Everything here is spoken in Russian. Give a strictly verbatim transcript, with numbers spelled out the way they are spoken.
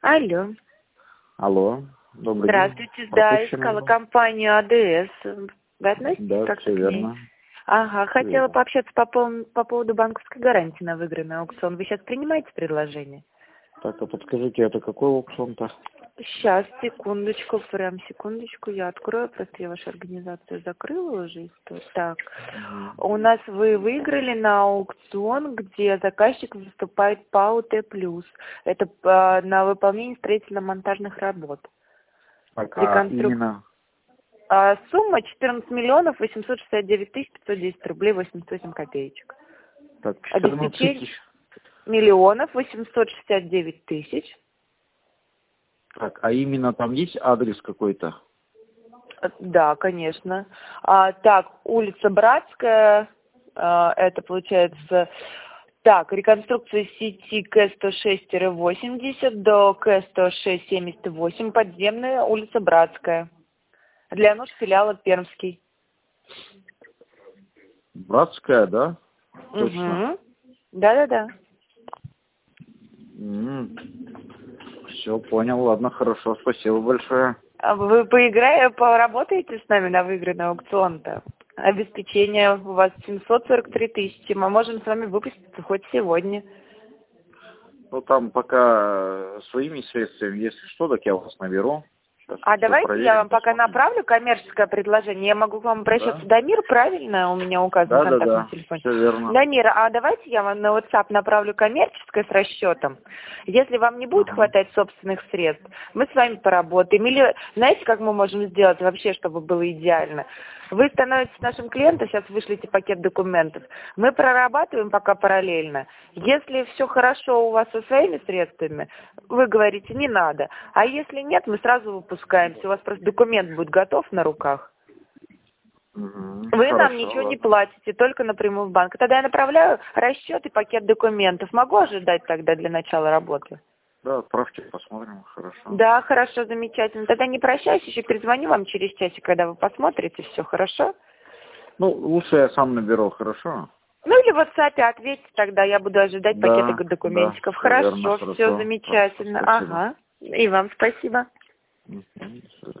Алло. Алло, добрый Здравствуйте, день. да, Пропущено искала было? компанию АДС. Вы относитесь Да, как-то все к ней? верно. Ага, Всё хотела верно. пообщаться по, пол- по поводу банковской гарантии на выигранный аукцион. Вы сейчас принимаете предложение? Так, а подскажите, это какой аукцион-то? Сейчас, секундочку, прям секундочку, я открою, просто я вашу организацию закрыла уже. и что. Так, Мгм. у нас вы выиграли на аукцион, где заказчик выступает по АУТ+. Это а, на выполнение строительно-монтажных работ. Так, а Реконструк- именно... А, сумма четырнадцать миллионов восемьсот шестьдесят девять тысяч пятьсот десять рублей восемьдесят восемь копеечек. Так, четырнадцать Обеспечение тысяч. миллионов восемьсот шестьдесят девять тысяч. Так, а именно там есть адрес какой-то? Э, Да, конечно. А, так, улица Братская, а, это получается, так, реконструкция сети К сто шесть восемьдесят до К сто шесть семьдесят восемь, подземная, улица Братская. Для нужд филиала Пермский. Братская, да? Точно. Угу. Да-да-да. Все, понял, ладно, хорошо, спасибо большое. А вы поиграете, поработаете с нами на выигранный аукцион-то? Обеспечение у вас семьсот сорок три тысячи. Мы можем с вами выпуститься хоть сегодня. Ну, там пока своими средствами, если что, так я вас наберу. Сейчас А всё давайте проверим, я вам пока посмотрим. направлю коммерческое предложение. Я могу к вам обращаться. Да? Дамир, правильно? У меня указан Да, да, контактный да, телефон. все верно. Дамир, а давайте я вам на WhatsApp направлю коммерческое с расчетом. Если вам не будет Ага. хватать собственных средств, мы с вами поработаем. Или знаете, как мы можем сделать вообще, чтобы было идеально? Вы становитесь нашим клиентом, сейчас вышлите пакет документов. Мы прорабатываем пока параллельно. Если все хорошо у вас со своими средствами, вы говорите, не надо. А если нет, мы сразу выпускаемся. У вас просто документ будет готов на руках. Мгм. Вы нам Хорошо, ничего не ладно. платите, только напрямую в банк. Тогда я направляю расчет и пакет документов. Могу ожидать тогда для начала работы? Да, отправьте, посмотрим, хорошо. Да, хорошо, замечательно. Тогда не прощаюсь, еще перезвоню вам через часик, когда вы посмотрите, все хорошо? Ну, лучше я сам наберу, хорошо? Ну или в WhatsApp ответьте тогда, я буду ожидать Да, пакета да, документиков. все верно, Хорошо, все хорошо. Хорошо, замечательно. спасибо. Ага. И вам спасибо. Мгм, до свидания.